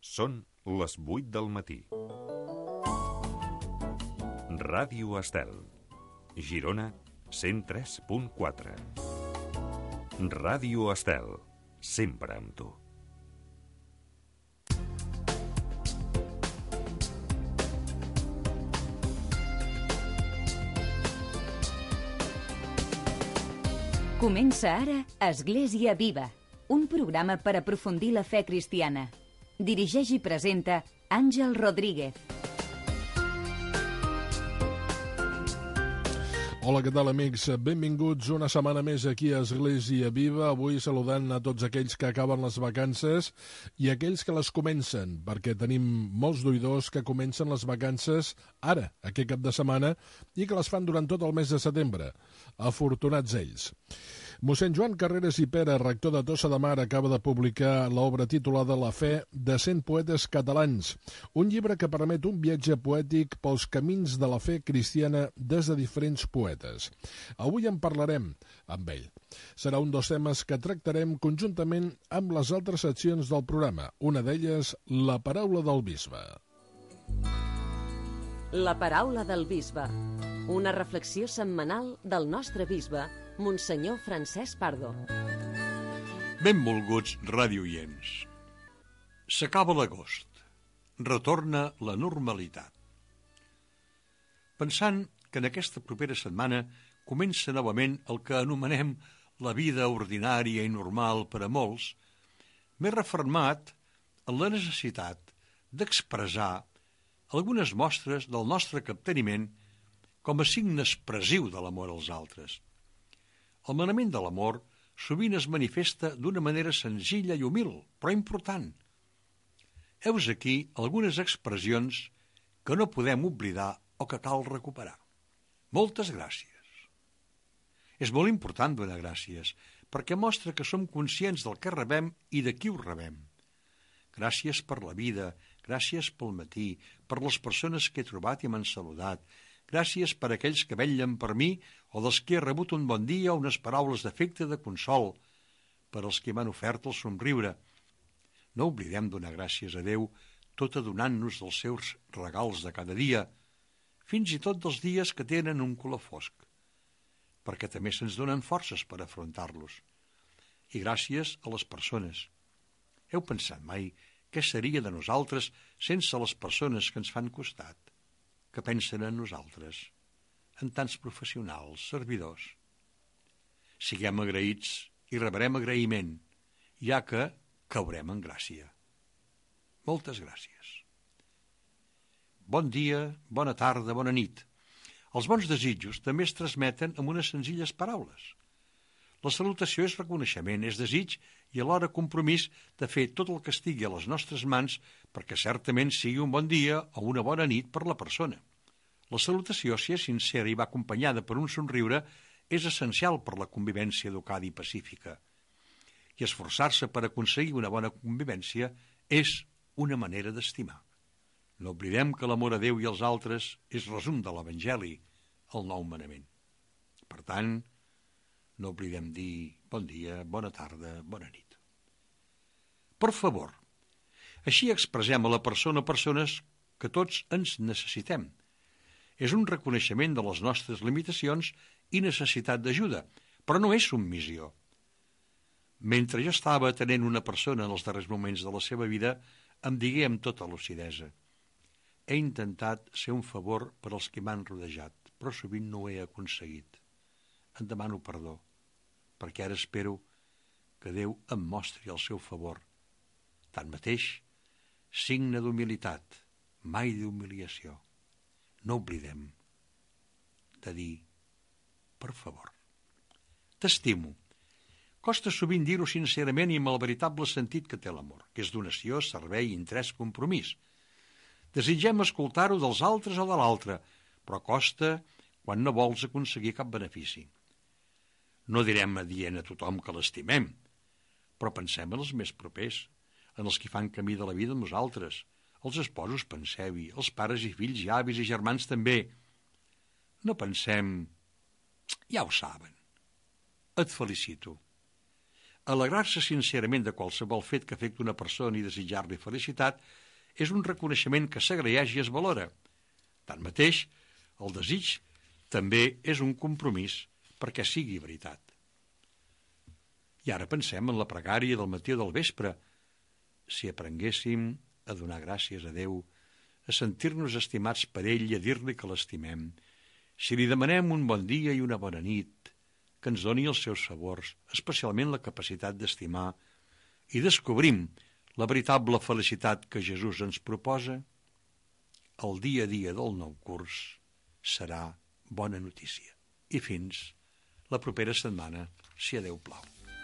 Són les 8 del matí. Ràdio Estel, Girona 103.4. Ràdio Estel, sempre amb tu. Comença ara Església Viva, un programa per aprofundir la fe cristiana. Dirigeix i presenta Àngel Rodríguez. Hola, què tal, amics? Benvinguts una setmana més aquí a Església Viva. Avui saludant a tots aquells que acaben les vacances i aquells que les comencen, perquè tenim molts d'oïdors que comencen les vacances ara, aquest cap de setmana, i que les fan durant tot el mes de setembre. Afortunats ells. Mossèn Joan Carreras i Pera, rector de Tossa de Mar, acaba de publicar l'obra titulada La fe de 100 poetes catalans, un llibre que permet un viatge poètic pels camins de la fe cristiana des de diferents poetes. Avui en parlarem amb ell. Serà un dels temes que tractarem conjuntament amb les altres seccions del programa, una d'elles, la paraula del bisbe. La paraula del bisbe, una reflexió setmanal del nostre bisbe, Monsenyor Francesc Pardo. Benvolguts radioients. S'acaba l'agost. Retorna la normalitat. Pensant que en aquesta propera setmana comença novament el que anomenem la vida ordinària i normal per a molts, m'he refermat en la necessitat d'expressar algunes mostres del nostre capteniment com a signe expressiu de l'amor als altres. El manament de l'amor sovint es manifesta d'una manera senzilla i humil, però important. Heus aquí algunes expressions que no podem oblidar o que cal recuperar. Moltes gràcies. És molt important donar gràcies, perquè mostra que som conscients del que rebem i de qui ho rebem. Gràcies per la vida, gràcies pel matí, per les persones que he trobat i m'han saludat, gràcies per aquells que vetllen per mi o dels que he rebut un bon dia o unes paraules d'afecte de consol, per als que m'han ofert el somriure. No oblidem donar gràcies a Déu, tot adonant-nos dels seus regals de cada dia, fins i tot dels dies que tenen un color fosc, perquè també se'ns donen forces per afrontar-los. I gràcies a les persones. Heu pensat mai què seria de nosaltres sense les persones que ens fan costat, que pensen en nosaltres, en tants professionals, servidors? Siguem agraïts i rebrem agraïment, ja que caurem en gràcia. Moltes gràcies. Bon dia, bona tarda, bona nit. Els bons desitjos també es transmeten amb unes senzilles paraules. La salutació és reconeixement, és desig i alhora compromís de fer tot el que estigui a les nostres mans perquè certament sigui un bon dia o una bona nit per la persona. La salutació, si és sincera i va acompanyada per un somriure, és essencial per la convivència educada i pacífica. I esforçar-se per aconseguir una bona convivència és una manera d'estimar. No oblidem que l'amor a Déu i als altres és resum de l'Evangeli, el nou manament. Per tant, no oblidem dir bon dia, bona tarda, bona nit. Per favor, així expressem a la persona o persones que tots ens necessitem. És un reconeixement de les nostres limitacions i necessitat d'ajuda, però no és submissió. Mentre jo estava atenent una persona en els darrers moments de la seva vida, em digué amb tota lucidesa: he intentat ser un favor per als que m'han rodejat, però sovint no ho he aconseguit. En demano perdó, perquè ara espero que Déu em mostri el seu favor. Tanmateix, signe d'humilitat, mai d'humiliació. No oblidem de dir, per favor. T'estimo. Costa sovint dir-ho sincerament i amb el veritable sentit que té l'amor, que és donació, servei, interès, compromís. Desitgem escoltar-ho dels altres o de l'altre, però costa quan no vols aconseguir cap benefici. No direm adient a tothom que l'estimem, però pensem en els més propers, en els que fan camí de la vida amb nosaltres. Els esposos penseu-hi, els pares i fills i avis i germans també. No pensem, ja ho saben. Et felicito. Alegrar-se sincerament de qualsevol fet que afecti una persona i desitjar-li felicitat és un reconeixement que s'agraeix i es valora. Tanmateix, el desig també és un compromís perquè sigui veritat. I ara pensem en la pregària del matí o del vespre. Si aprenguéssim a donar gràcies a Déu, a sentir-nos estimats per ell i a dir-li que l'estimem, si li demanem un bon dia i una bona nit, que ens doni els seus favors, especialment la capacitat d'estimar, i descobrim la veritable felicitat que Jesús ens proposa, el dia a dia del nou curs serà bona notícia. I fins la propera setmana, si a Déu plau.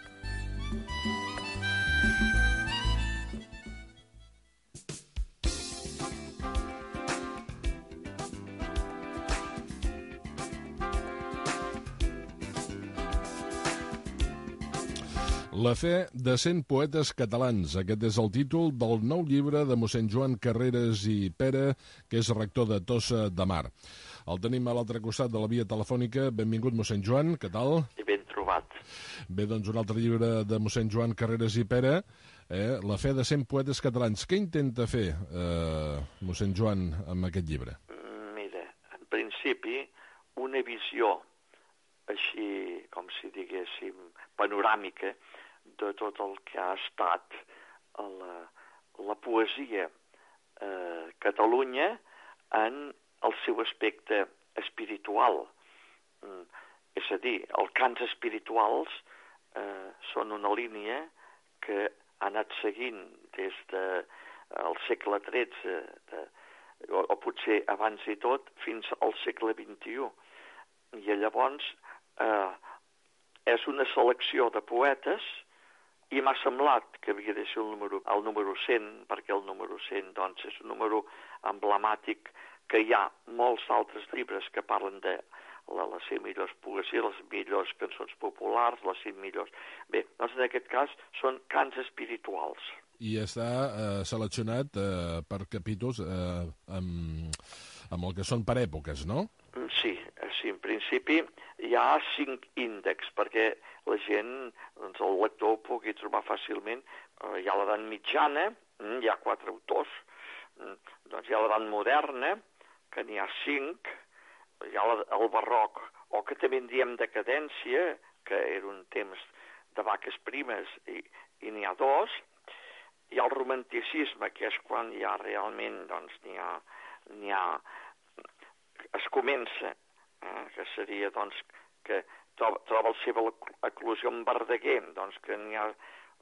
La fe de 100 poetes catalans. Aquest és el títol del nou llibre de mossèn Joan Carreras i Pera, que és rector de Tossa de Mar. El tenim a l'altre costat de la via telefònica. Benvingut, mossèn Joan, què tal? I ben trobat. Bé, doncs un altre llibre de mossèn Joan Carreras i Pera, La fe de 100 poetes catalans. Què intenta fer mossèn Joan amb aquest llibre? Mira, en principi, una visió així, com si diguéssim, panoràmica de tot el que ha estat la poesia a Catalunya en el seu aspecte espiritual. És a dir, els cants espirituals són una línia que ha anat seguint des del segle XIII, o potser abans i tot, fins al segle XXI. I llavors és una selecció de poetes i m'ha semblat que havia de ser el número 100, perquè el número 100 doncs, és un número emblemàtic, que hi ha molts altres llibres que parlen de les 100 millors poesies, les millors cançons populars, les 100 millors... Bé, doncs en aquest cas són cants espirituals. I està seleccionat per capítols amb el que són per èpoques, no? Sí, en principi hi ha 5 índexs perquè la gent, doncs el lector, pugui trobar fàcilment. Hi ha l'edat mitjana, hi ha 4 autors, doncs hi ha l'edat moderna, que n'hi ha 5, hi ha el barroc, o que també en diem decadència, que era un temps de vaques primes, i n'hi ha 2, hi ha el romanticisme, que és quan ja realment doncs, es comença, que seria doncs, que troba la seva eclosió en Verdaguer, doncs que n'hi ha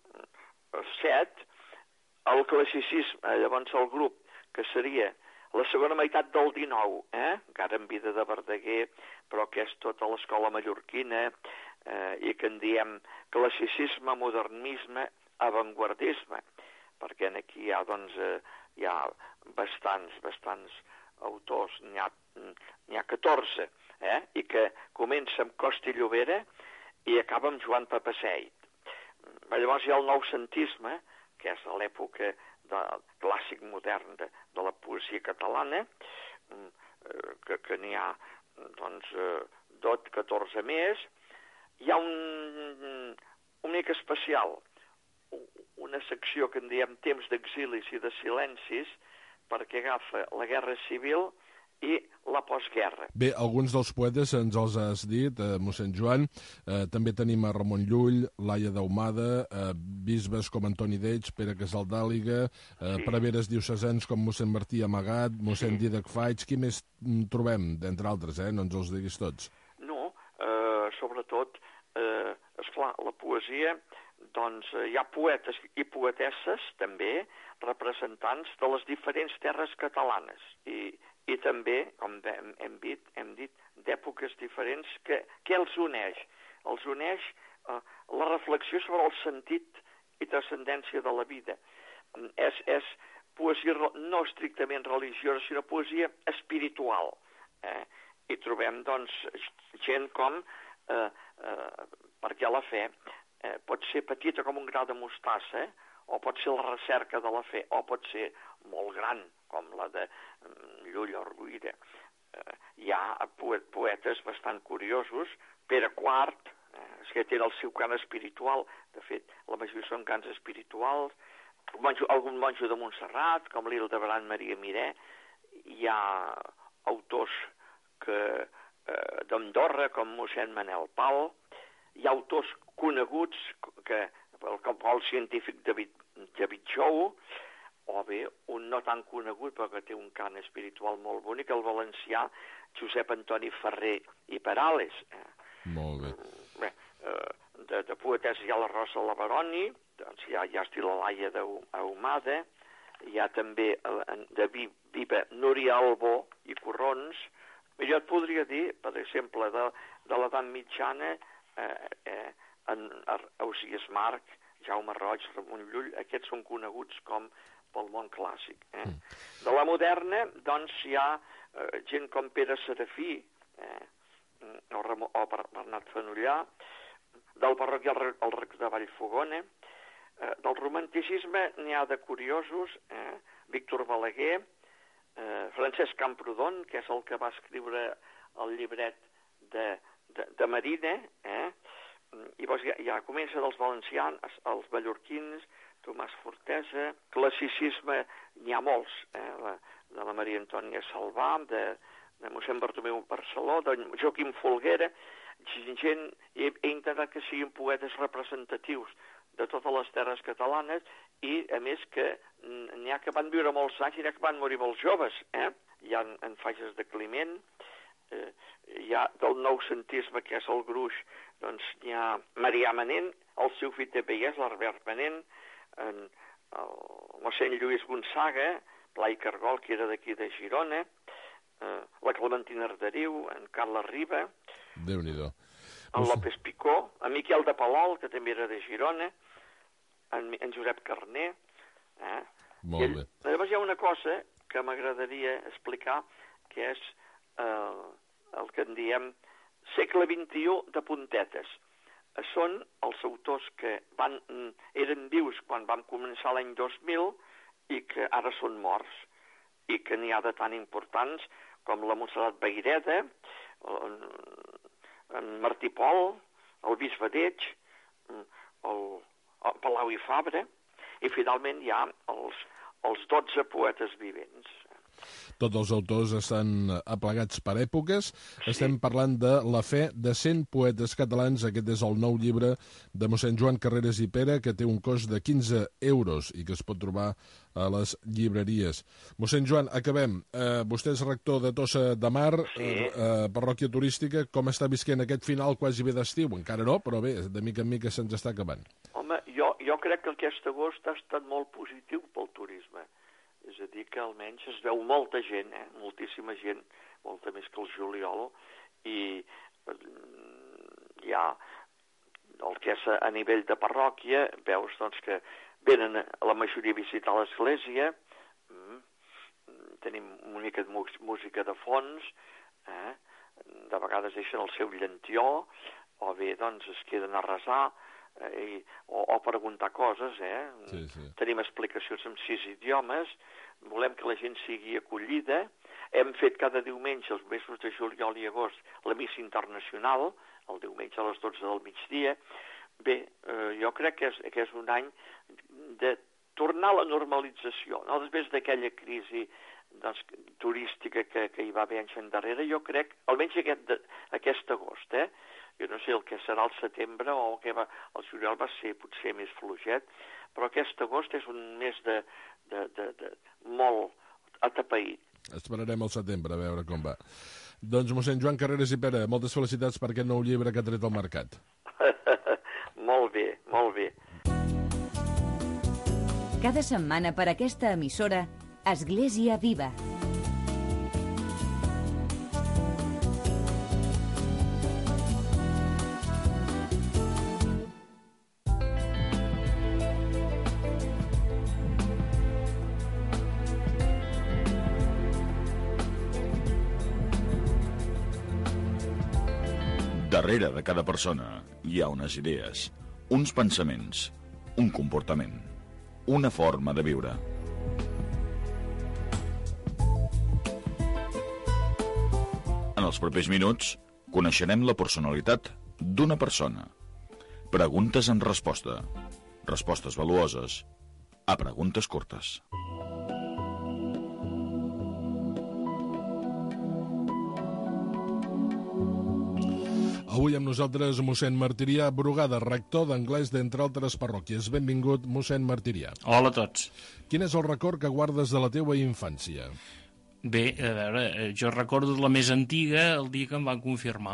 7, el classicisme, llavors el grup, que seria la segona meitat del XIX, encara en vida de Verdaguer, però que és tota l'escola mallorquina, i que en diem classicisme, modernisme, avantguardisme, perquè aquí hi ha, doncs, hi ha bastants autors, n'hi ha 14, i que comença amb Costa i Llobera i acaba amb Joan Papaseit. Llavors hi ha el noucentisme, que és de l'època clàssic modern de la poesia catalana, que n'hi ha doncs, 14 més. Hi ha un mica especial, una secció que en diem temps d'exilis i de silencis, perquè agafa la guerra civil i la postguerra. Bé, alguns dels poetes ens els has dit, mossèn Joan. També tenim a Ramon Llull, Laia d'Ahumada, bisbes com Antoni Deig, Pere Casaldàliga, preveres diocesans com mossèn Martí Amagat, mossèn Dídac Faig. Qui més trobem, d'entre altres, no ens els diguis tots? No, sobretot, esclar, la poesia, doncs hi ha poetes i poetesses, també, representants de les diferents terres catalanes, i també, com hem dit, d'èpoques diferents, que els uneix? Els uneix la reflexió sobre el sentit i transcendència de la vida. És poesia no estrictament religiosa, sinó poesia espiritual. I trobem, doncs, gent com, perquè la fe pot ser petita com un gra de mostassa, o pot ser la recerca de la fe, o pot ser molt gran, com la de Llull o Rovira. Hi ha poetes bastant curiosos, Pere IV, És que té el seu cant espiritual. De fet, la majoria són cants espirituals. Algun monjo de Montserrat, com l'Hildebran Maria Miré. Hi ha autors d'Andorra, com mossèn Manel Pal. Hi ha autors coneguts, com el científic David Jou, o bé un no tan conegut, però que té un cant espiritual molt bonic, el valencià Josep Antoni Ferrer i Perales. Molt bé. Bé, de poetessa hi ha la Rosa Lavaroni, doncs hi ha estil la Laia d'Ahumada, hi ha també de Viva Núria Albó i Corrons. Jo et podria dir, per exemple, de l'edat mitjana, Ausiàs Marc, Jaume Roig, Ramon Llull, aquests són coneguts com pel món clàssic. De la moderna, doncs, hi ha gent com Pere Serafí, o Bernat Fenollar, del barroc hi ha el Rec de Vallfogona, del romanticisme n'hi ha de curiosos, Víctor Balaguer, Francesc Camprodon, que és el que va escriure el llibret de Marina, i llavors ja comença dels valencians, els mallorquins, Tomàs Fortesa, classicisme n'hi ha molts, de la Maria Antònia Salvà, de mossèn Bartomeu Barceló, de Joaquim Folguera, gent, he intentat que siguin poetes representatius de totes les terres catalanes i, a més, que n'hi ha que van viure molts anys i n'hi ha que van morir molts joves. Hi ha en Fages de Climent, hi ha del noucentisme, que és el gruix, doncs n'hi ha Marià Manent, el seu fill de Veiès, l'Herbert Manent, el mossèn Lluís Gonçaga, Blai Cargol, que era d'aquí de Girona, la Clementina Arderiu, en Carles Riba, Déu-n'hi-do. en López Picó, en Miquel de Palol, que també era de Girona, en Josep Carner. Molt bé. Llavors hi ha una cosa que m'agradaria explicar, que és el que en diem segle XXI de puntetes. Són els autors que eren vius quan vam començar l'any 2000 i que ara són morts, i que n'hi ha de tan importants com la Montserrat Vayreda, en Martí Pol, el Bisbe d'Eix, el Palau i Fabra, i finalment hi ha els 12 poetes vivents. Tots els autors estan aplegats per èpoques. Sí. Estem parlant de La fe de 100 poetes catalans. Aquest és el nou llibre de mossèn Joan Carreras i Pera, que té un cost de 15 euros i que es pot trobar a les llibreries. Mossèn Joan, acabem. Vostè és rector de Tossa de Mar, sí. Parròquia turística. Com està visquent aquest final quasi bé d'estiu? Encara no, però bé, de mica en mica se'ns està acabant. Home, jo crec que aquest agost ha estat molt positiu pel turisme. És a dir, que almenys es veu molta gent, moltíssima gent, molta més que el juliol, i hi ha el que és a nivell de parròquia, veus doncs, que venen la majoria a visitar l'església, tenim una mica de música de fons, de vegades deixen el seu llantió, o bé doncs es queden a resar, o preguntar coses, Sí, sí. Tenim explicacions en 6 idiomes, volem que la gent sigui acollida, hem fet cada diumenge, els mesos de juliol i agost, la missa internacional, el diumenge a les 12 del migdia. Bé, jo crec que és un any de tornar a la normalització, no? Després d'aquella crisi doncs, turística que hi va haver anys endarrere, jo crec, almenys aquest agost, jo no sé el que serà el setembre o el juliol va ser potser més fluixet, però aquest agost és un mes de molt atapeït. Esperarem el setembre a veure com va. Doncs mossèn Joan Carreras i Pera, moltes felicitats per aquest nou llibre que ha tret al mercat. Molt bé, molt bé. Cada setmana per aquesta emissora, Església Viva. Darrere de cada persona hi ha unes idees, uns pensaments, un comportament, una forma de viure. En els propers minuts coneixerem la personalitat d'una persona. Preguntes en resposta. Respostes valuoses a preguntes curtes. Avui amb nosaltres mossèn Martirià Brugada, rector d'anglès d'entre altres parròquies. Benvingut, mossèn Martirià. Hola a tots. Quin és el record que guardes de la teua infància? Bé, a veure, jo recordo la més antiga el dia que em van confirmar.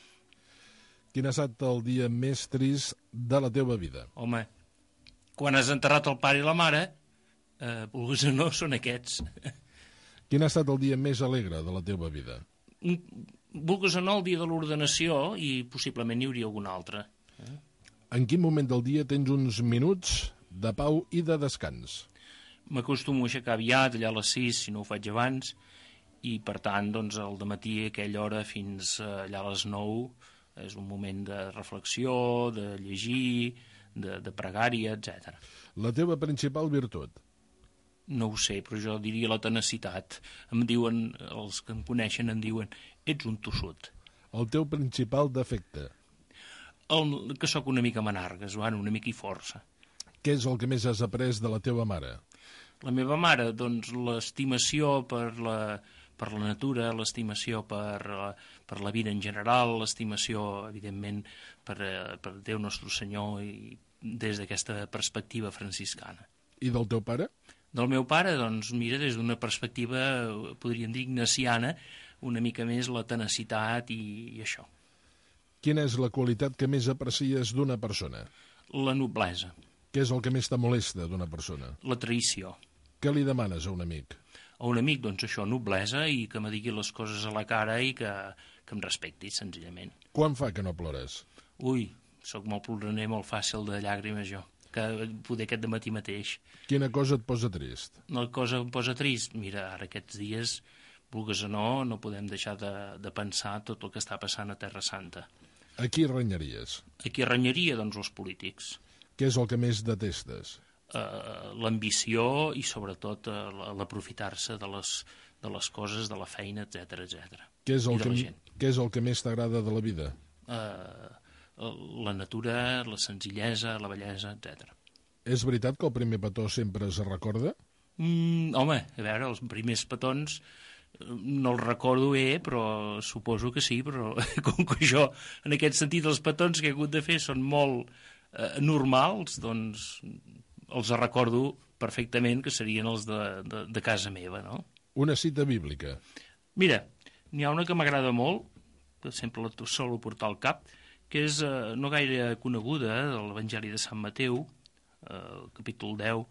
Quin ha estat el dia més trist de la teva vida? Home, quan has enterrat el pare i la mare, vulguis o no, són aquests. Quin ha estat el dia més alegre de la teva vida? Vulguis o no, el dia de l'ordenació, i possiblement n'hi hauria algun altre. En quin moment del dia tens uns minuts de pau i de descans? M'acostumo a aixecar aviat, allà a les 6, si no ho faig abans, i per tant, doncs, al dematí a aquella hora fins allà a les 9 és un moment de reflexió, de llegir, de pregària, etc. La teva principal virtut? No ho sé, però jo diria la tenacitat. Em diuen, els que em coneixen em diuen, ets un tossut. El teu principal defecte? Que sóc una mica manargues, una mica i força. Què és el que més has après de la teva mare? La meva mare, doncs, l'estimació per la natura, l'estimació per la vida en general, l'estimació, evidentment, per Déu Nostre Senyor i des d'aquesta perspectiva franciscana. I del teu pare? Del meu pare, doncs, mira, des d'una perspectiva, podríem dir, ignaciana, una mica més la tenacitat i això. Quina és la qualitat que més aprecies d'una persona? La noblesa. Què és el que més te molesta d'una persona? La traïció. Què li demanes a un amic? A un amic, doncs això, noblesa, i que me digui les coses a la cara i que em respecti, senzillament. Quan fa que no plores? Ui, sóc molt ploraner, molt fàcil de llàgrimes, jo, que poder aquest dematí mateix. Quina cosa et posa trist? Una cosa em posa trist? Mira, ara aquests dies, vulguis o no podem deixar de pensar tot el que està passant a Terra Santa. A qui renyaries? A qui renyaria? Doncs els polítics. Què és el que més detestes? L'ambició i sobretot l'aprofitar-se de les coses, de la feina, etc etc. Què és el que més t'agrada de la vida? La natura, la senzillesa, la bellesa, etc. És veritat que el primer petó sempre es recorda? Home, a veure, els primers petons no els recordo bé, però suposo que sí, però com que jo, en aquest sentit, els petons que he hagut de fer són molt normals, doncs els recordo perfectament que serien els de casa meva, no? Una cita bíblica. Mira, n'hi ha una que m'agrada molt, que sempre la solo portar al cap, que és no gaire coneguda, de l'Evangeli de Sant Mateu, capítol 10,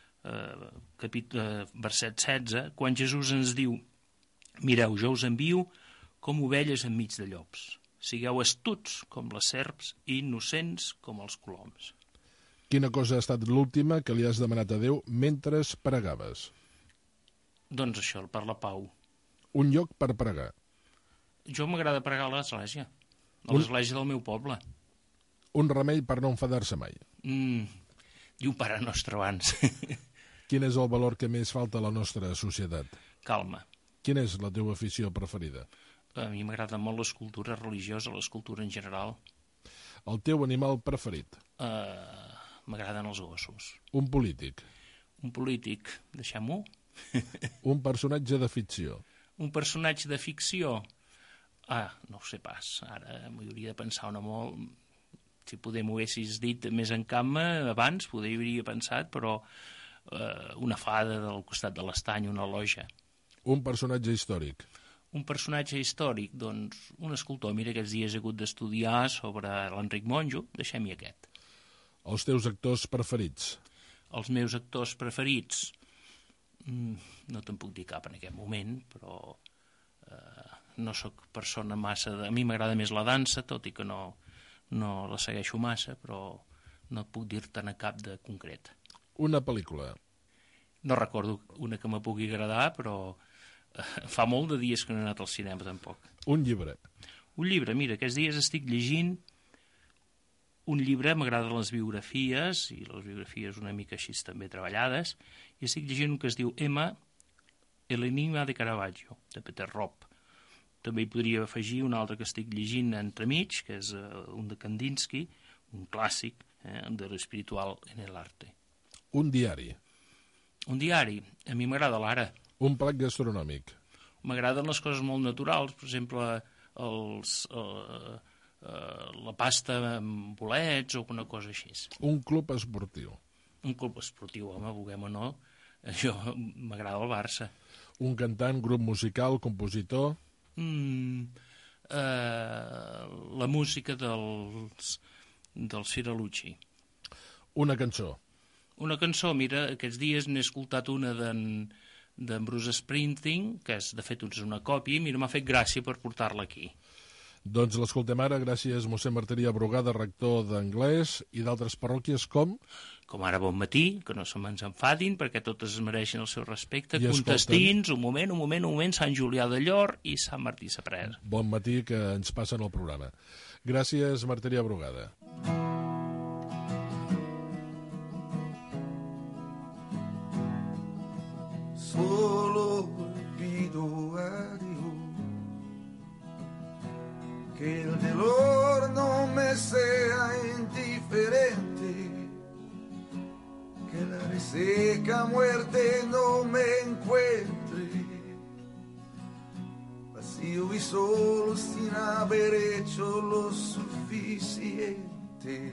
verset 16, quan Jesús ens diu: mireu, jo us envio com ovelles enmig de llops. Sigueu astuts com les serps i innocents com els coloms. Quina cosa ha estat l'última que li has demanat a Déu mentre pregaves? Doncs això, per la pau. Un lloc per pregar. Jo m'agrada pregar a l'església, a l'església del meu poble. Un remei per no enfadar-se mai. I un Pare Nostre abans. Quin és el valor que més falta a la nostra societat? Calma. Quina és la teva afició preferida? A mi m'agrada molt l'escultura religiosa, l'escultura en general. El teu animal preferit? M'agraden els gossos. Un polític? Un polític, deixem-ho. Un personatge de ficció? Un personatge de ficció? No ho sé pas. Ara m'hi hauria de pensar una molt. Si poder m'ho haguessis dit més en calma abans, poder hi hauria pensat, però una fada del costat de l'estany, una loja. Un personatge històric? Un personatge històric, doncs un escultor. Mira, aquests dies he hagut d'estudiar sobre l'Enric Monjo, deixem-hi aquest. Els teus actors preferits? Els meus actors preferits? No te'n puc dir cap en aquest moment, però no sóc persona massa... A mi m'agrada més la dansa, tot i que no la segueixo massa, però no puc dir-te'n cap de concret. Una pel·lícula? No recordo una que me pugui agradar, però fa molt de dies que no he anat al cinema, tampoc. Un llibre? Un llibre, mira, aquests dies estic llegint un llibre, m'agraden les biografies, i les biografies una mica així també treballades, i estic llegint un que es diu Emma, l'enigma de Caravaggio, de Peter Robb. També hi podria afegir un altre que estic llegint entremig, que és un de Kandinsky, un clàssic de l'espiritual en el arte. Un diari. Un diari. A mi m'agrada l'ara. Un plat gastronòmic. M'agraden les coses molt naturals, per exemple, la pasta amb bolets o alguna cosa així. Un club esportiu. Un club esportiu, home, vulguem o no. Jo m'agrada el Barça. Un cantant, grup musical, compositor. La música dels Firalucci. Una cançó. Una cançó, mira, aquests dies n'he escoltat una d'en Bruce Springsteen, que és, de fet, és una còpia, i mira, m'ha fet gràcia per portar-la aquí. Doncs l'escoltem ara, gràcies mossèn Martirià Brugada, rector d'anglès i d'altres parròquies com... Com ara Bon Matí, que no se me'ns enfadin, perquè totes es mereixen el seu respecte. I Contestins, un moment, Sant Julià de Llor i Sant Martí Sapresa. Bon matí, que ens passen el programa. Gràcies, Martirià Brugada. Solo pido a Dios que el dolor no me sea indiferente, que la reseca muerte no me encuentre vacío y solo sin haber hecho lo suficiente.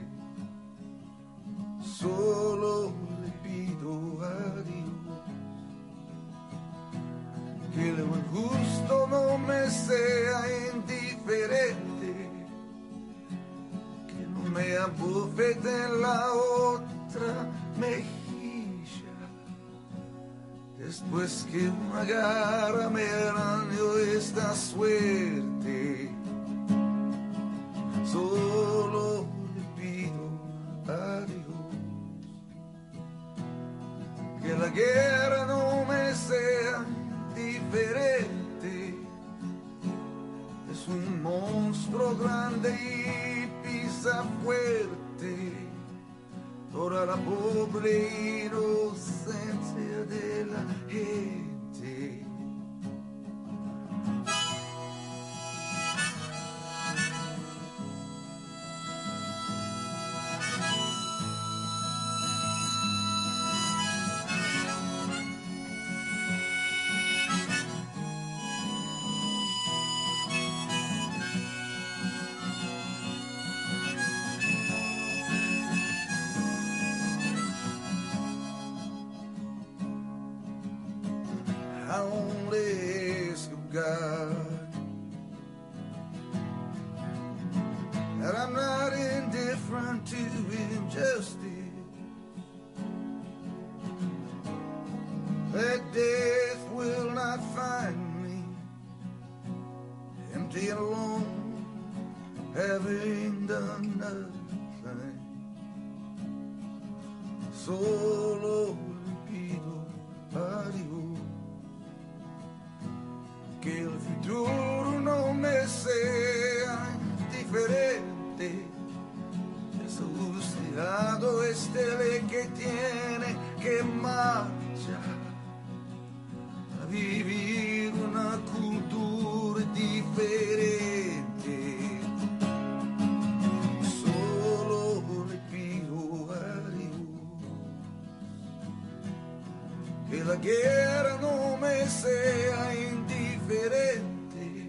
Solo le pido a Dios que el buen justo no me sea indiferente, que no me abofete en la otra mejilla, después que una garra me arañó esta suerte. Solo le pido a Dios que la guerra no me sea diferente, es un monstruo grande y pisa fuerte toda la pobre inocencia de la gente. That I'm not indifferent to injustice, that death will not find me empty and alone, having done nothing. Solo le pido a Dios que el futuro no me sea indiferente, que solucionado esté el que tiene que marchar a vivir una cultura diferente. Solo le pido a Dios que la guerra no me sea indiferente,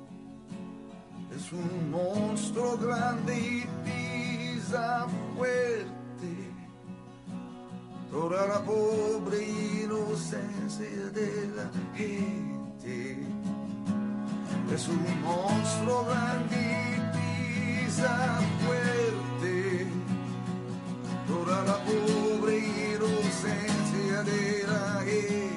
es un monstruo grande y pisa fuerte toda la pobre inocencia de la gente. Es un monstruo grande y pisa fuerte toda la pobre inocencia de la gente.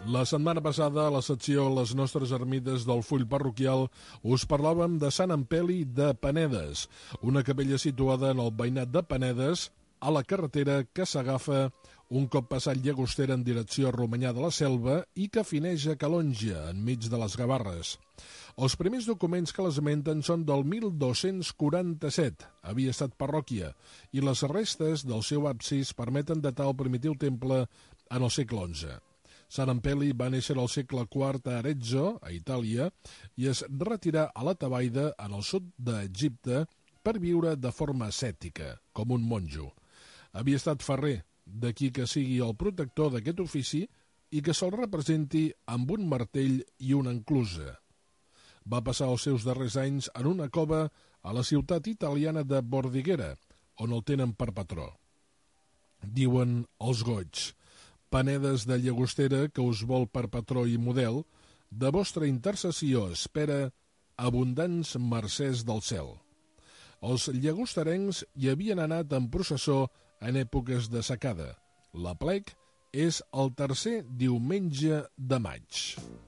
La setmana passada, a la secció Les nostres ermites del full parroquial, us parlàvem de Sant Ampeli de Panedes, una capella situada en el veïnat de Panedes, a la carretera que s'agafa un cop passat Llagostera en direcció a Romanyà de la Selva i que fineix a Calonja, enmig de les Gavarres. Els primers documents que l'esmenten són del 1247, havia estat parròquia, i les restes del seu absis permeten datar el primitiu temple en el segle XI. Sant Ampeli va néixer al segle IV a Arezzo, a Itàlia, i es retirà a la Tebaida, en el sud d'Egipte, per viure de forma ascètica, com un monjo. Havia estat ferrer, d'aquí que sigui el protector d'aquest ofici i que se'l representi amb un martell i una enclusa. Va passar els seus darrers anys en una cova a la ciutat italiana de Bordighera, on el tenen per patró. Diuen els goigs: Panedes de Llagostera, que us vol per patró i model, de vostra intercessió espera abundants mercès del cel. Els llagosterencs hi havien anat en processó en èpoques de secada. L'aplec és el tercer diumenge de maig.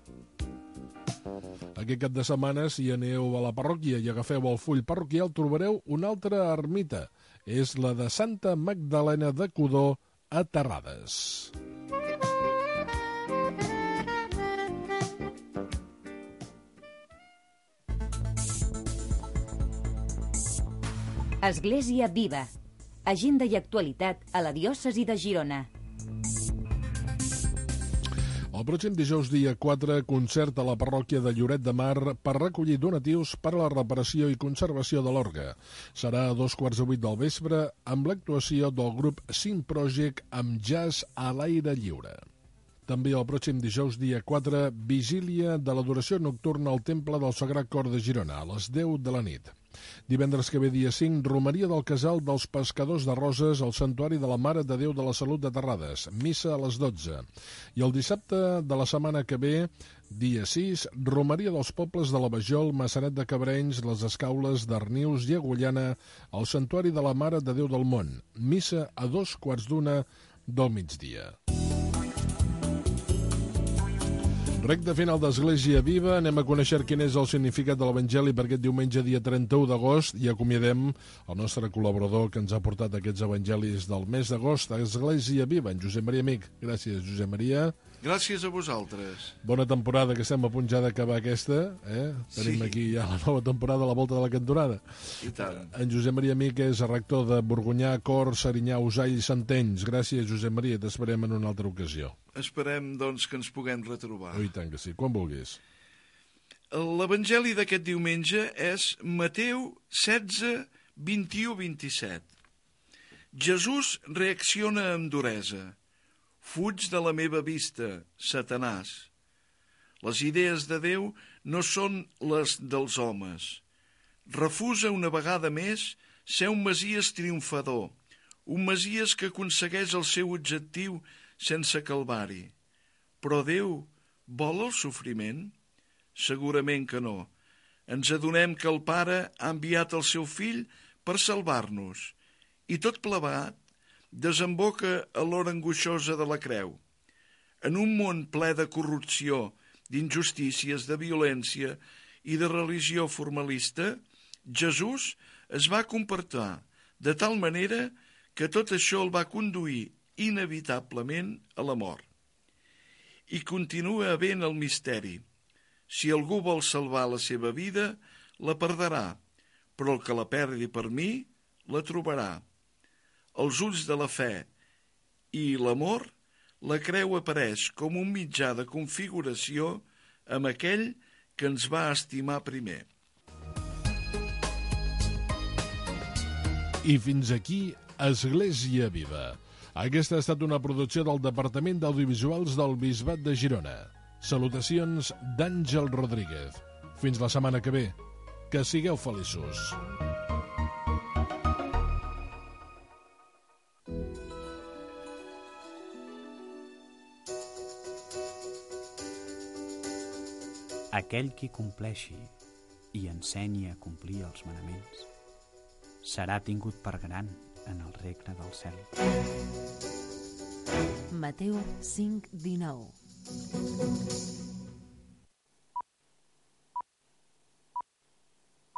Aquest cap de setmana, si aneu a la parròquia i agafeu el full parroquial, trobareu una altra ermita. És la de Santa Magdalena de Codó, a Terrades. Església Viva. Agenda i actualitat a la diòcesi de Girona. El pròxim dijous, dia 4, concert a la parròquia de Lloret de Mar per recollir donatius per a la reparació i conservació de l'orgue. Serà a 7:15 del vespre amb l'actuació del grup Sin Project amb jazz a l'aire lliure. També el pròxim dijous, dia 4, vigília de l'adoració nocturna al Temple del Sagrat Cor de Girona, a les 10 de la nit. Divendres que ve, dia 5, romeria del Casal dels Pescadors de Roses al Santuari de la Mare de Déu de la Salut de Terrades, missa a les 12. I el dissabte de la setmana que ve, dia 6, romeria dels pobles de la Vajol, Maçanet de Cabrenys, les Escaules d'Arnius i Agullana al Santuari de la Mare de Déu del Mont, missa a 2:15 del migdia. Recte final d'Església Viva, anem a conèixer quin és el significat de l'Evangeli per aquest diumenge, dia 31 d'agost, i acomiadem el nostre col·laborador que ens ha portat aquests evangelis del mes d'agost a Església Viva, en Josep Maria Amic. Gràcies, Josep Maria. Gràcies a vosaltres. Bona temporada, que estem a punt ja d'acabar aquesta. Tenim aquí ja la nova temporada a la volta de la cantonada. I tant. En Josep Maria Amic és rector de Borgonyà, Cor, Serinyà, Usall i Santenys. Gràcies, Josep Maria, t'esperem en una altra ocasió. Esperem, doncs, que ens puguem retrobar. I tant que sí, quan vulguis. L'Evangeli d'aquest diumenge és Mateu 16, 21-27. Jesús reacciona amb duresa. Fuig de la meva vista, Satanàs. Les idees de Déu no són les dels homes. Refusa una vegada més ser un Messies triomfador, un Messies que aconsegueix el seu objectiu sense calvari. Però Déu vol el sofriment? Segurament que no. Ens adonem que el Pare ha enviat el seu fill per salvar-nos, i tot plegat desemboca a l'hora angoixosa de la creu. En un món ple de corrupció, d'injustícies, de violència i de religió formalista, Jesús es va comportar de tal manera que tot això el va conduir inevitablement a la mort. I continua havent el misteri. Si algú vol salvar la seva vida, la perdrà, però el que la perdi per mi, la trobarà. Als ulls de la fe i l'amor, la creu apareix com un mitjà de configuració amb aquell que ens va estimar primer. I fins aquí Església Viva. Aquesta ha estat una producció del Departament d'Audiovisuals del Bisbat de Girona. Salutacions d'Àngel Rodríguez. Fins la setmana que ve. Que sigueu feliços. Aquell qui compleixi i ensenyi a complir els manaments serà tingut per gran en el regne del cel. Mateu 5:19